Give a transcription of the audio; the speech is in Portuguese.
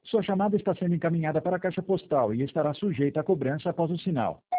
Sua chamada está sendo encaminhada para a caixa postal e estará sujeita a cobrança após o sinal.